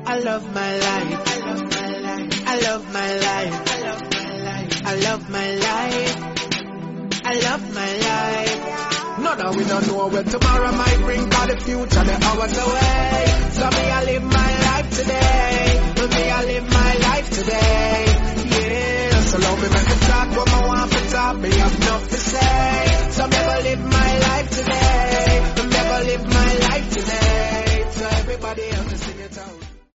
I love my life. I love my life. I love my life. I love my life. I love my life. I love my life. No, no, we don't know where tomorrow might bring, 'cause the future, the hours away. So me, I live my life.